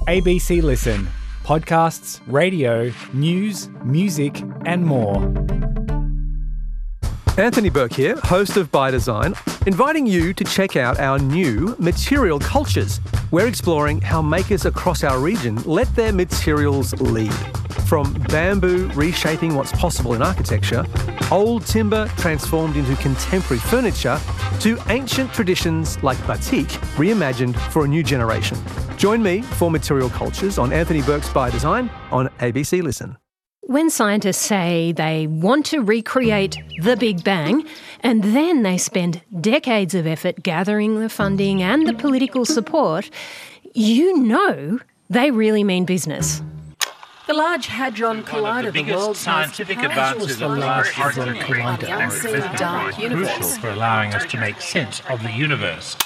ABC Listen. Podcasts, radio, news, music and more. Anthony Burke here, host of By Design, inviting you to check out our new Material Cultures. We're exploring how makers across our region let their materials lead. From bamboo reshaping what's possible in architecture, old timber transformed into contemporary furniture, to ancient traditions like batik reimagined for a new generation. Join me for Material Cultures on Anthony Burke's By Design on ABC Listen. When scientists say they want to recreate the Big Bang, and then they spend decades of effort gathering the funding and the political support, you know they really mean business. The Large Hadron Collider, the world's scientific advances of the Large Hadron Collider, unseen dark universe, crucial for allowing us to make sense of the universe.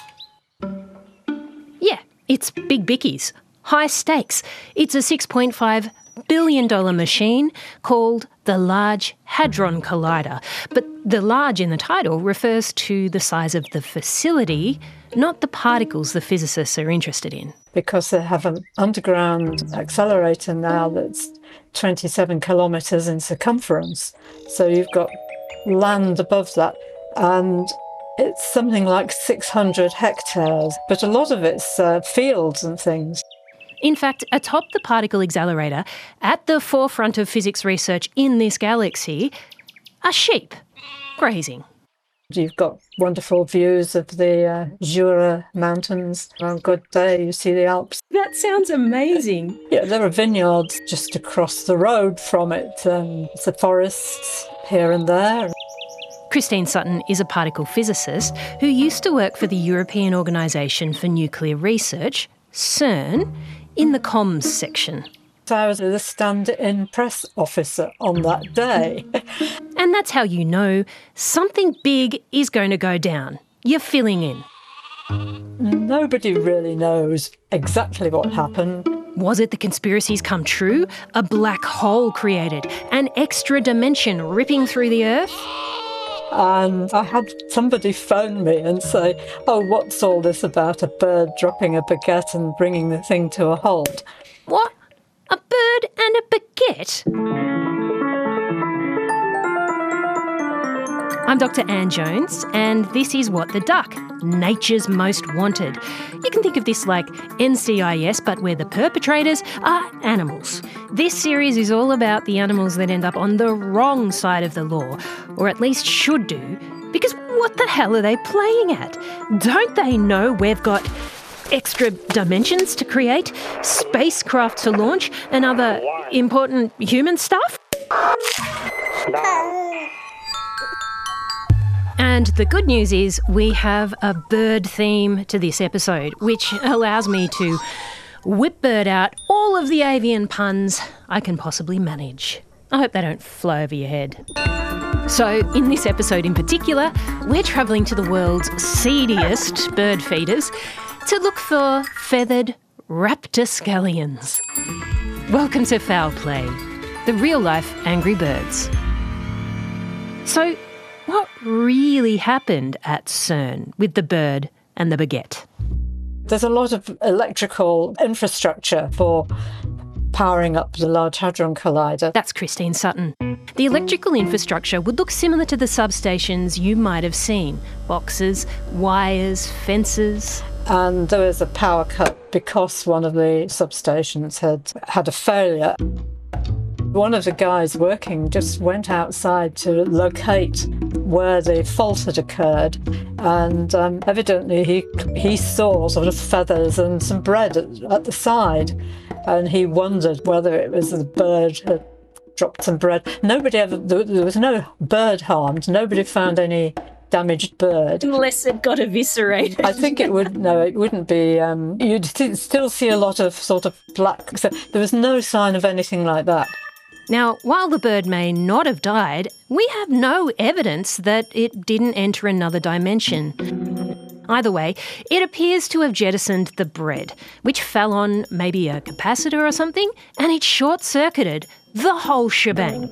Yeah, it's big bickies, high stakes. It's a $6.5 billion machine called the Large Hadron Collider. But the large in the title refers to the size of the facility, not the particles the physicists are interested in. Because they have an underground accelerator now that's 27 kilometres in circumference. So you've got land above that, and it's something like 600 hectares, but a lot of it's fields and things. In fact, atop the particle accelerator, at the forefront of physics research in this galaxy, are sheep grazing. You've got wonderful views of the Jura Mountains. On a good day, you see the Alps. That sounds amazing. Yeah, there are vineyards just across the road from it. There's the forests here and there. Christine Sutton is a particle physicist who used to work for the European Organisation for Nuclear Research, CERN, in the comms section. So I was the stand-in press officer on that day. And that's how you know something big is going to go down. You're filling in. Nobody really knows exactly what happened. Was it the conspiracies come true? A black hole created? An extra dimension ripping through the Earth? And I had somebody phone me and say, oh, what's all this about a bird dropping a baguette and bringing the thing to a halt? What? A bird and a baguette? I'm Dr. Anne Jones, and this is What the Duck, Nature's Most Wanted. You can think of this like NCIS, but where the perpetrators are animals. This series is all about the animals that end up on the wrong side of the law, or at least should do, because what the hell are they playing at? Don't they know we've got extra dimensions to create, spacecraft to launch, and other important human stuff? And the good news is we have a bird theme to this episode, which allows me to whip bird out all of the avian puns I can possibly manage. I hope they don't fly over your head. So, in this episode in particular, we're travelling to the world's seediest bird feeders to look for feathered raptoscallions. Welcome to Foul Play, the real-life Angry Birds. So, what really happened at CERN with the bird and the baguette? There's a lot of electrical infrastructure for powering up the Large Hadron Collider. That's Christine Sutton. The electrical infrastructure would look similar to the substations you might have seen. Boxes, wires, fences. And there was a power cut because one of the substations had a failure. One of the guys working just went outside to locate where the fault had occurred, and evidently he saw sort of feathers and some bread at the side, and he wondered whether it was the bird had dropped some bread. There was no bird harmed. Nobody found any damaged bird. Unless it got eviscerated. I think it wouldn't be. You'd still see a lot of sort of black. So there was no sign of anything like that. Now, while the bird may not have died, we have no evidence that it didn't enter another dimension. Either way, it appears to have jettisoned the bread, which fell on maybe a capacitor or something, and it short-circuited the whole shebang.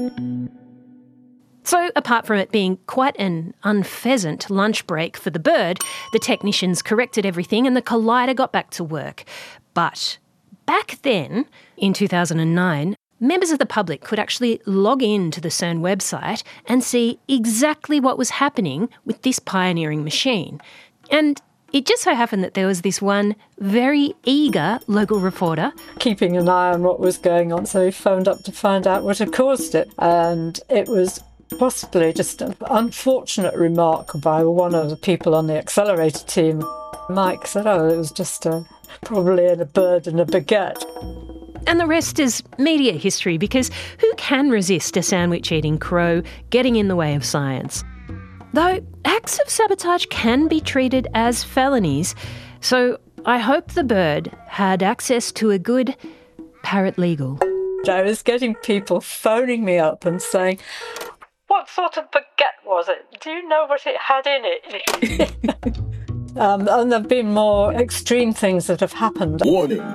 So, apart from it being quite an unpheasant lunch break for the bird, the technicians corrected everything and the collider got back to work. But back then, in 2009, members of the public could actually log in to the CERN website and see exactly what was happening with this pioneering machine. And it just so happened that there was this one very eager local reporter keeping an eye on what was going on, so he phoned up to find out what had caused it. And it was possibly just an unfortunate remark by one of the people on the accelerator team. Mike said, it was just probably a bird in a baguette. And the rest is media history, because who can resist a sandwich-eating crow getting in the way of science? Though acts of sabotage can be treated as felonies, so I hope the bird had access to a good paralegal. I was getting people phoning me up and saying, "What sort of baguette was it? Do you know what it had in it?" And there have been more extreme things that have happened. Warning.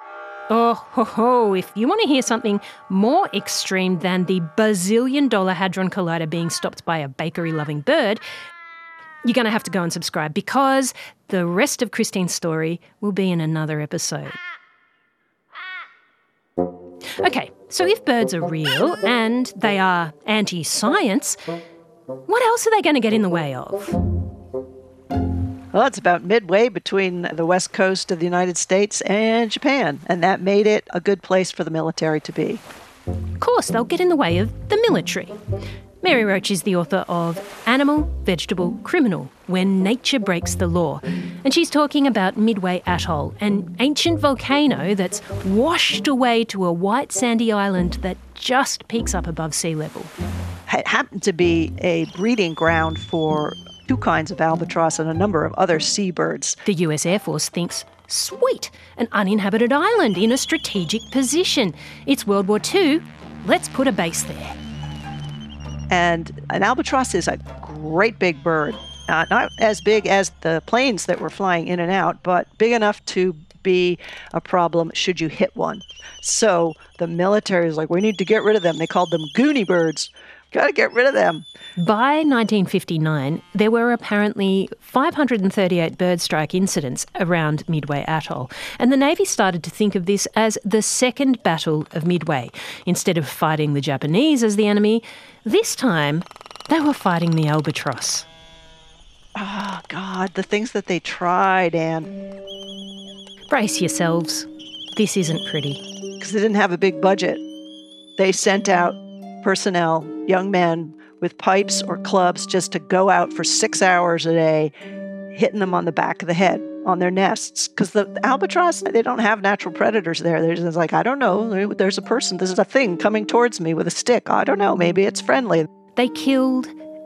If you want to hear something more extreme than the bazillion-dollar Hadron Collider being stopped by a bakery-loving bird, you're going to have to go and subscribe, because the rest of Christine's story will be in another episode. Okay, so if birds are real and they are anti-science, what else are they going to get in the way of? Well, it's about midway between the west coast of the United States and Japan, and that made it a good place for the military to be. Of course, they'll get in the way of the military. Mary Roach is the author of Animal, Vegetable, Criminal, When Nature Breaks the Law. And she's talking about Midway Atoll, an ancient volcano that's washed away to a white sandy island that just peaks up above sea level. It happened to be a breeding ground for two kinds of albatross and a number of other seabirds. The US Air Force thinks, sweet, an uninhabited island in a strategic position. It's World War II, let's put a base there. And an albatross is a great big bird, not as big as the planes that were flying in and out, but big enough to be a problem should you hit one. So the military is like, we need to get rid of them. They called them Goonie birds. Got to get rid of them. By 1959, there were apparently 538 bird strike incidents around Midway Atoll, and the Navy started to think of this as the Second Battle of Midway. Instead of fighting the Japanese as the enemy, this time they were fighting the albatross. Oh, God, the things that they tried, Anne. Brace yourselves. This isn't pretty. Because they didn't have a big budget. They sent out personnel, young men with pipes or clubs, just to go out for 6 hours a day, hitting them on the back of the head on their nests. Because the albatross, they don't have natural predators there. They're just like, I don't know, there's a person, there's a thing coming towards me with a stick. I don't know, maybe it's friendly. They killed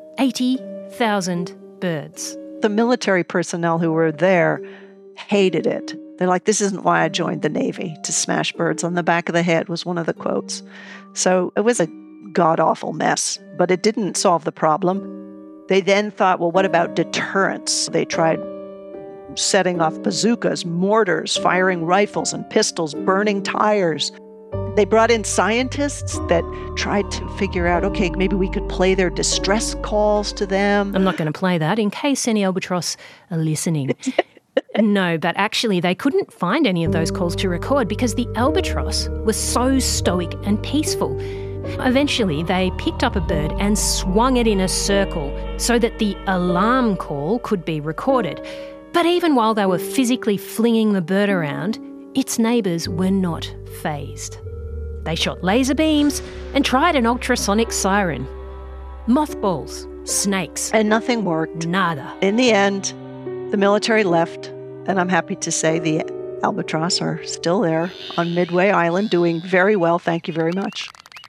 80,000 birds. The military personnel who were there hated it. They're like, this isn't why I joined the Navy, to smash birds on the back of the head, was one of the quotes. So it was a god-awful mess, but it didn't solve the problem. They then thought, well, what about deterrence? They tried setting off bazookas, mortars, firing rifles and pistols, burning tires. They brought in scientists that tried to figure out, okay, maybe we could play their distress calls to them. I'm not going to play that in case any albatross are listening. No, but actually they couldn't find any of those calls to record because the albatross was so stoic and peaceful. Eventually, they picked up a bird and swung it in a circle so that the alarm call could be recorded. But even while they were physically flinging the bird around, its neighbours were not fazed. They shot laser beams and tried an ultrasonic siren. Mothballs, snakes. And nothing worked. Nada. In the end, the military left, and I'm happy to say the albatross are still there on Midway Island, doing very well, thank you very much.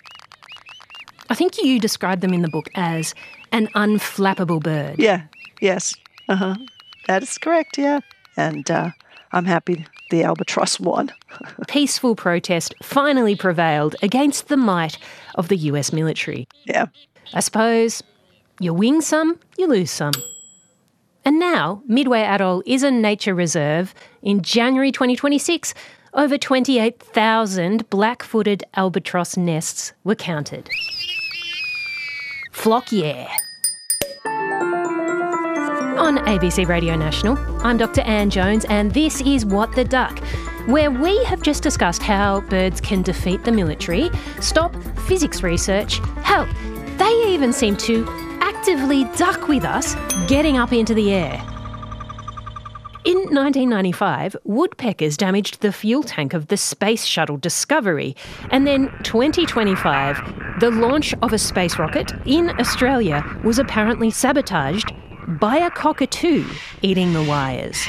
I think you described them in the book as an unflappable bird. Yeah, yes, that is correct, yeah. And I'm happy the albatross won. Peaceful protest finally prevailed against the might of the US military. Yeah. I suppose you win some, you lose some. And now, Midway Atoll is a nature reserve. In January 2026, over 28,000 black-footed albatross nests were counted. Flock yeah. On ABC Radio National, I'm Dr. Anne Jones, and this is What the Duck. where we have just discussed how birds can defeat the military, stop physics research. Hell, they even seem to actively duck with us getting up into the air. In 1995, woodpeckers damaged the fuel tank of the Space Shuttle Discovery. And then 2025, the launch of a space rocket in Australia was apparently sabotaged by a cockatoo eating the wires.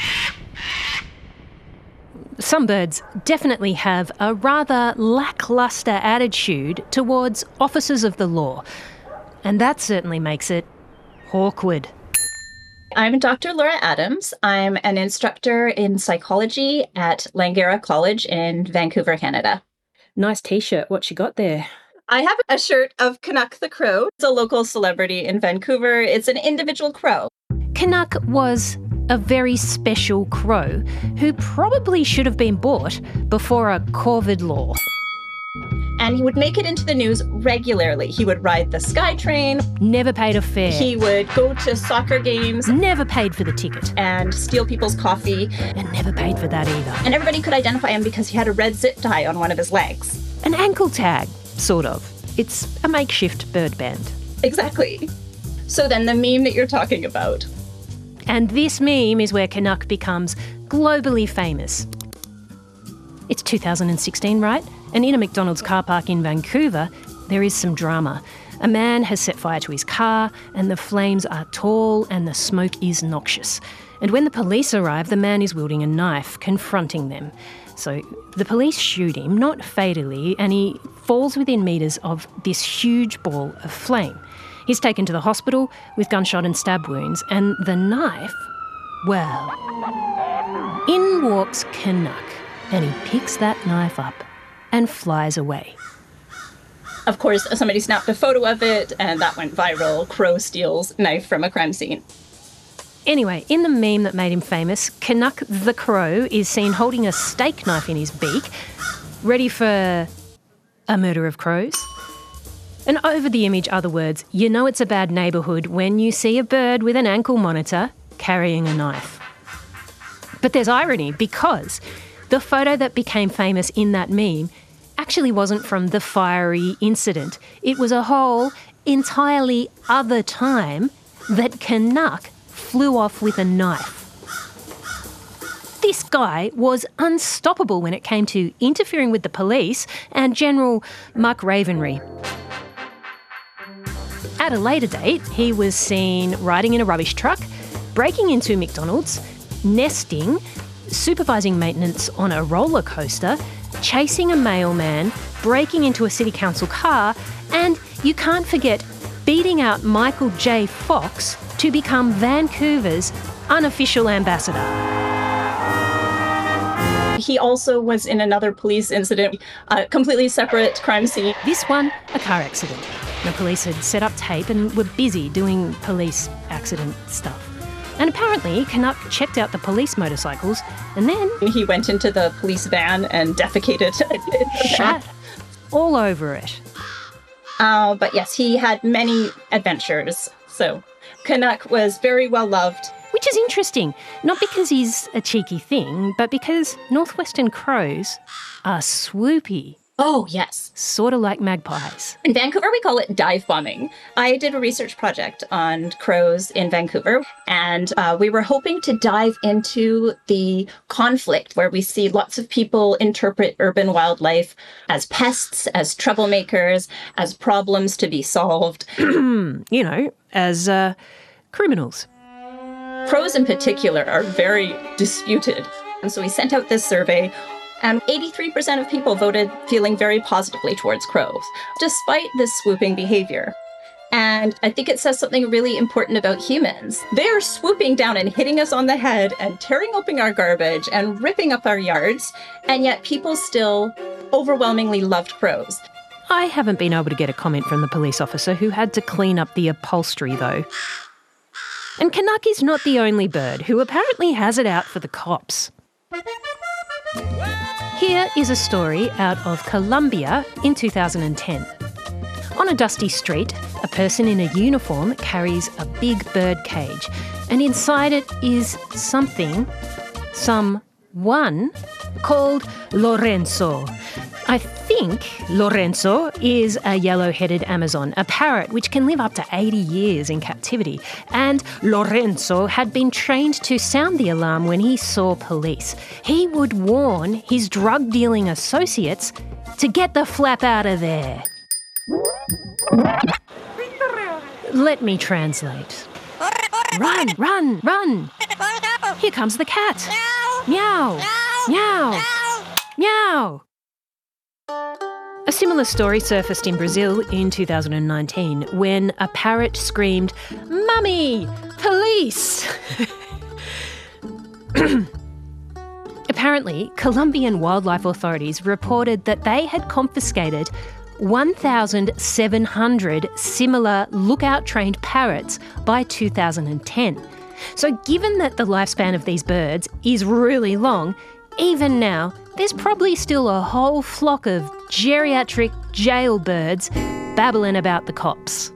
Some birds definitely have a rather lacklustre attitude towards officers of the law. And that certainly makes it awkward. I'm Dr. Laura Adams. I'm an instructor in psychology at Langara College in Vancouver, Canada. Nice T-shirt. What you got there? I have a shirt of Canuck the Crow. It's a local celebrity in Vancouver. It's an individual crow. Canuck was a very special crow who probably should have been bought before a COVID law. And he would make it into the news regularly. He would ride the SkyTrain. Never paid a fare. He would go to soccer games. Never paid for the ticket. And steal people's coffee. And never paid for that either. And everybody could identify him because he had a red zip tie on one of his legs. An ankle tag, sort of. It's a makeshift bird band. Exactly. So then the meme that you're talking about. And this meme is where Canuck becomes globally famous. It's 2016, right? And in a McDonald's car park in Vancouver, there is some drama. A man has set fire to his car, and the flames are tall and the smoke is noxious. And when the police arrive, the man is wielding a knife, confronting them. So the police shoot him, not fatally, and he falls within metres of this huge ball of flame. He's taken to the hospital with gunshot and stab wounds, and the knife, well, in walks Canuck, and he picks that knife up and flies away. Of course, somebody snapped a photo of it, and that went viral. Crow steals knife from a crime scene. Anyway, in the meme that made him famous, Canuck the Crow is seen holding a steak knife in his beak, ready for a murder of crows. And over the image are the words, "You know it's a bad neighbourhood when you see a bird with an ankle monitor carrying a knife." But there's irony, because the photo that became famous in that meme actually wasn't from the fiery incident. It was a whole entirely other time that Canuck flew off with a knife. This guy was unstoppable when it came to interfering with the police and general muckravenry. At a later date, he was seen riding in a rubbish truck, breaking into McDonald's, nesting, supervising maintenance on a roller coaster, chasing a mailman, breaking into a city council car, and you can't forget beating out Michael J. Fox to become Vancouver's unofficial ambassador. He also was in another police incident, a completely separate crime scene. This one, a car accident. The police had set up tape and were busy doing police accident stuff. And apparently, Canuck checked out the police motorcycles, and then he went into the police van and defecated. Shat all over it. But yes, he had many adventures. So Canuck was very well loved. Which is interesting, not because he's a cheeky thing, but because northwestern crows are swoopy. Oh, yes. Sort of like magpies. In Vancouver, we call it dive bombing. I did a research project on crows in Vancouver, and we were hoping to dive into the conflict where we see lots of people interpret urban wildlife as pests, as troublemakers, as problems to be solved. As criminals. Crows in particular are very disputed. And so we sent out this survey, and 83% of people voted feeling very positively towards crows, despite this swooping behavior. And I think it says something really important about humans. They're swooping down and hitting us on the head and tearing open our garbage and ripping up our yards, and yet people still overwhelmingly loved crows. I haven't been able to get a comment from the police officer who had to clean up the upholstery, though. And Canuck is not the only bird who apparently has it out for the cops. Here is a story out of Colombia in 2010. On a dusty street, a person in a uniform carries a big bird cage, and inside it is someone called Lorenzo. I think Lorenzo is a yellow-headed Amazon, a parrot which can live up to 80 years in captivity. And Lorenzo had been trained to sound the alarm when he saw police. He would warn his drug-dealing associates to get the flap out of there. Let me translate. Run, run, run! Here comes the cat. Meow, meow, meow. A similar story surfaced in Brazil in 2019 when a parrot screamed, "Mummy! Police!" Apparently, Colombian wildlife authorities reported that they had confiscated 1,700 similar lookout-trained parrots by 2010. So given that the lifespan of these birds is really long, even now, there's probably still a whole flock of geriatric jailbirds babbling about the cops.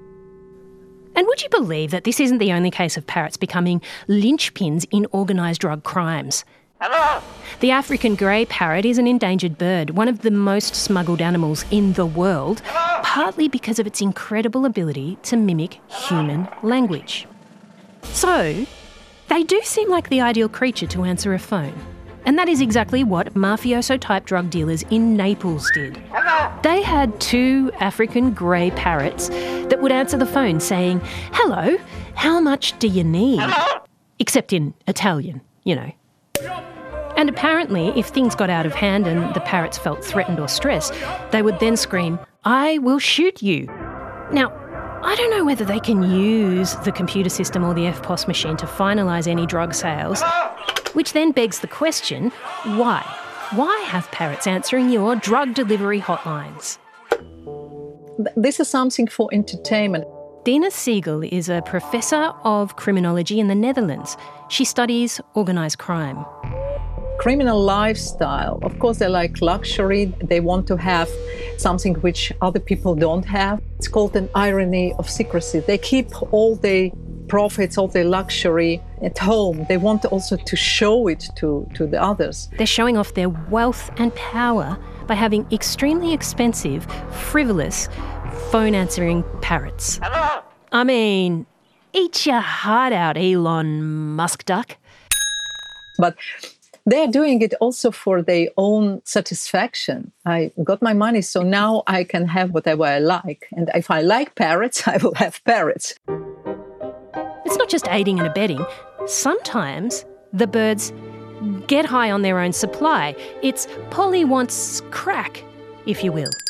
And would you believe that this isn't the only case of parrots becoming linchpins in organised drug crimes? Hello. The African grey parrot is an endangered bird, one of the most smuggled animals in the world, partly because of its incredible ability to mimic human language. So, they do seem like the ideal creature to answer a phone. And that is exactly what mafioso-type drug dealers in Naples did. They had 2 African grey parrots that would answer the phone saying, "Hello, how much do you need?" Except in Italian, you know. And apparently, if things got out of hand and the parrots felt threatened or stressed, they would then scream, "I will shoot you." Now, I don't know whether they can use the computer system or the EFTPOS machine to finalise any drug sales, which then begs the question, why? Why have parrots answering your drug delivery hotlines? This is something for entertainment. Dina Siegel is a professor of criminology in the Netherlands. She studies organised crime. Criminal lifestyle, of course, they like luxury. They want to have something which other people don't have. It's called an irony of secrecy. They keep all the profits, all the luxury at home. They want also to show it to the others. They're showing off their wealth and power by having extremely expensive, frivolous, phone-answering parrots. Hello? I mean, eat your heart out, Elon Musk duck. But they're doing it also for their own satisfaction. I got my money, so now I can have whatever I like. And if I like parrots, I will have parrots. It's not just aiding and abetting. Sometimes the birds get high on their own supply. It's Polly wants crack, if you will.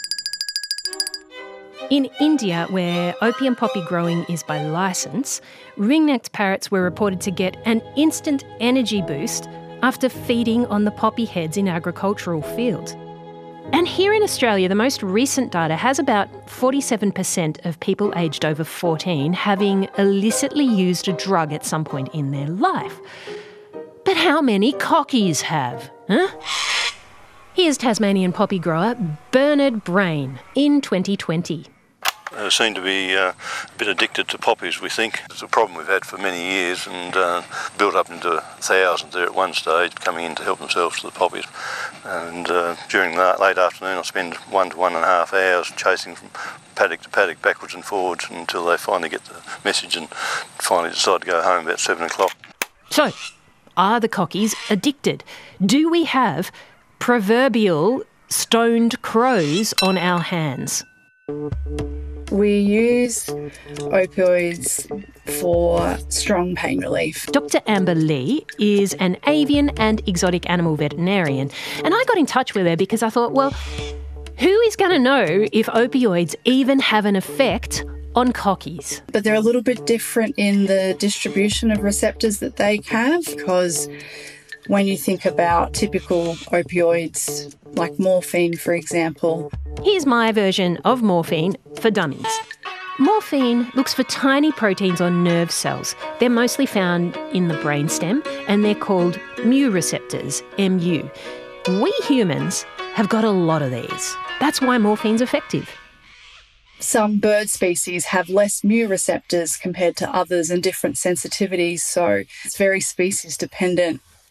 In India, where opium poppy growing is by licence, ring-necked parrots were reported to get an instant energy boost after feeding on the poppy heads in agricultural fields. And here in Australia, the most recent data has about 47% of people aged over 14 having illicitly used a drug at some point in their life. But how many cockies have? Huh? Here's Tasmanian poppy grower Bernard Brain in 2020. Seem to be a bit addicted to poppies, we think. It's a problem we've had for many years and built up into thousands there at one stage coming in to help themselves to the poppies. And during the late afternoon I spend 1 to 1.5 hours chasing from paddock to paddock backwards and forwards until they finally get the message and finally decide to go home about 7 o'clock. So, are the cockies addicted? Do we have proverbial stoned crows on our hands? We use opioids for strong pain relief. Dr. Amber Lee is an avian and exotic animal veterinarian, and I got in touch with her because I thought, well, who is going to know if opioids even have an effect on cockies? But they're a little bit different in the distribution of receptors that they have, because when you think about typical opioids, like morphine, for example. Here's my version of morphine for dummies. Morphine looks for tiny proteins on nerve cells. They're mostly found in the brainstem, and they're called mu receptors, MU. We humans have got a lot of these. That's why morphine's effective. Some bird species have less mu receptors compared to others and different sensitivities, so it's very species dependent.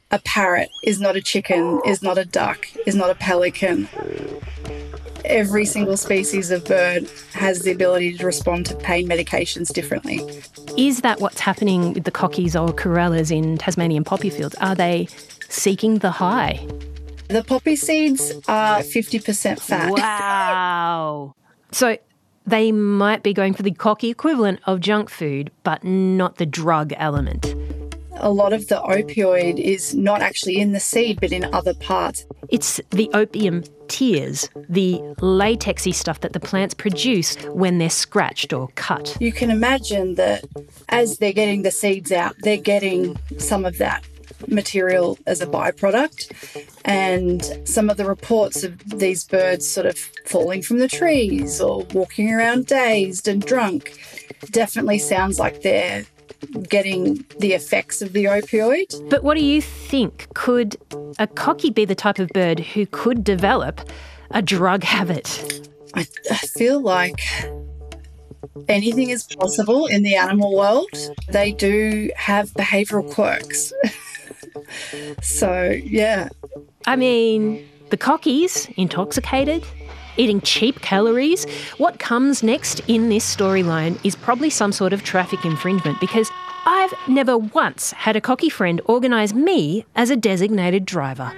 A parrot is not a chicken, is not a duck, is not a pelican. Every single species of bird has the ability to respond to pain medications differently. Is that what's happening with the cockies or corellas in Tasmanian poppy fields? Are they seeking the high? The poppy seeds are 50% fat. Wow. So they might be going for the cocky equivalent of junk food, but not the drug element. A lot of the opioid is not actually in the seed, but in other parts. It's the opium tears, the latexy stuff that the plants produce when they're scratched or cut. You can imagine that as they're getting the seeds out, they're getting some of that material as a byproduct. And some of the reports of these birds sort of falling from the trees or walking around dazed and drunk definitely sounds like they're getting the effects of the opioid. But what do you think? Could a cocky be the type of bird who could develop a drug habit? I feel like anything is possible in the animal world. They do have behavioural quirks. So, yeah. I mean, the cockies, intoxicated, eating cheap calories. What comes next in this storyline is probably some sort of traffic infringement, because I've never once had a cocky friend organise me as a designated driver.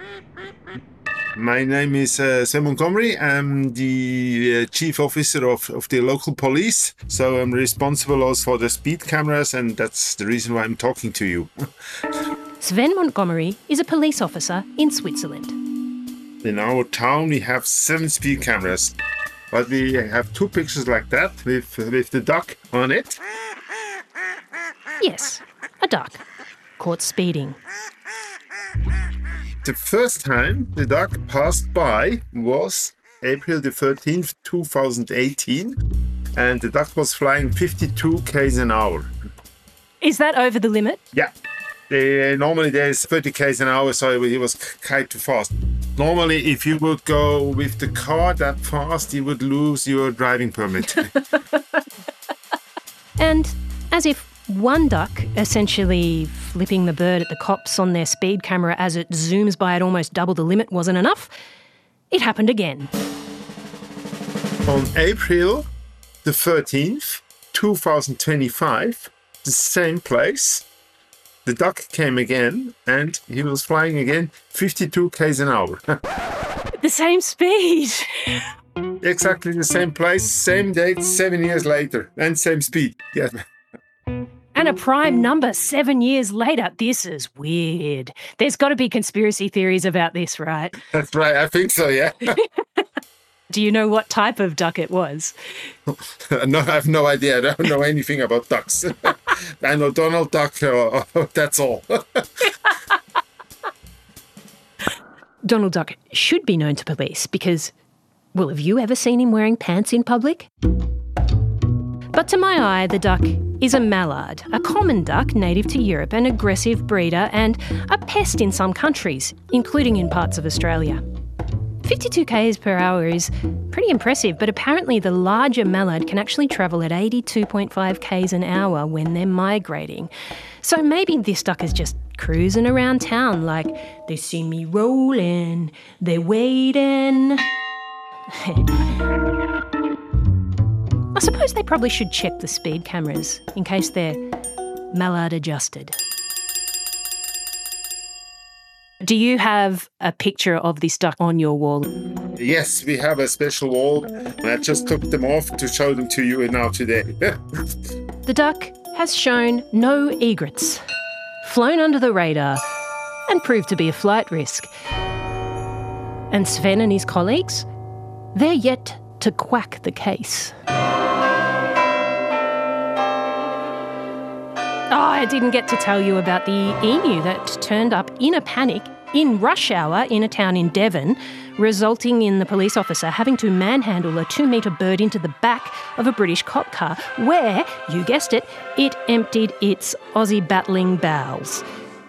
My name is Sven Montgomery. I'm the chief officer of the local police. So I'm responsible also for the speed cameras, and that's the reason why I'm talking to you. Sven Montgomery is a police officer in Switzerland. In our town, we have 7 speed cameras, but we have 2 pictures like that with the duck on it. Yes, a duck caught speeding. The first time the duck passed by was April the 13th, 2018, and the duck was flying 52 km an hour. Is that over the limit? Yeah. Normally there's 30 km an hour, so he was quite too fast. Normally, if you would go with the car that fast, you would lose your driving permit. And as if one duck essentially flipping the bird at the cops on their speed camera as it zooms by at almost double the limit wasn't enough, it happened again. On April the 13th, 2025, the same place, the duck came again and he was flying again 52 km an hour. The same speed. Exactly the same place, same date, 7 years later, and same speed. Yeah. And a prime number 7 years later. This is weird. There's got to be conspiracy theories about this, right? That's right, I think so, yeah. Do you know what type of duck it was? No, I have no idea. I don't know anything about ducks. I know Donald Duck, that's all. Donald Duck should be known to police because, well, have you ever seen him wearing pants in public? But to my eye, the duck is a mallard, a common duck native to Europe, an aggressive breeder and a pest in some countries, including in parts of Australia. 52 km per hour is pretty impressive, but apparently the larger mallard can actually travel at 82.5 km an hour when they're migrating. So maybe this duck is just cruising around town like, they see me rolling, they're waiting. I suppose they probably should check the speed cameras in case they're mallard adjusted. Do you have a picture of this duck on your wall? Yes, we have a special wall. I just took them off to show them to you now today. The duck has shown no egrets, flown under the radar, and proved to be a flight risk. And Sven and his colleagues, they're yet to quack the case. Oh, I didn't get to tell you about the emu that turned up in a panic in rush hour in a town in Devon, resulting in the police officer having to manhandle a 2-metre bird into the back of a British cop car where, you guessed it, it emptied its Aussie battling bowels.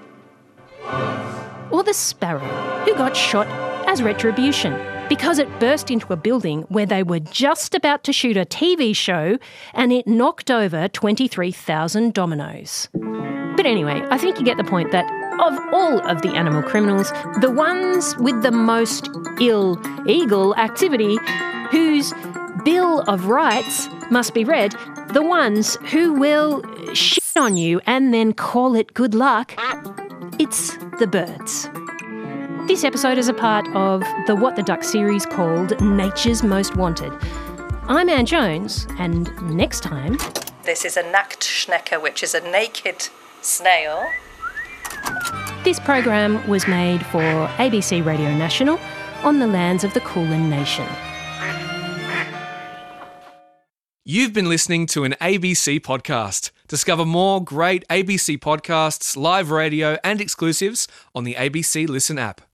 Or the sparrow, who got shot as retribution because it burst into a building where they were just about to shoot a TV show and it knocked over 23,000 dominoes. But anyway, I think you get the point that Of all of the animal criminals, the ones with the most illegal activity, whose Bill of Rights must be read, the ones who will shit on you and then call it good luck, it's the birds. This episode is a part of the What the Duck series called Nature's Most Wanted. I'm Anne Jones, and next time... This is a Nacktschnecke, which is a naked snail. This program was made for ABC Radio National on the lands of the Kulin Nation. You've been listening to an ABC podcast. Discover more great ABC podcasts, live radio and exclusives on the ABC Listen app.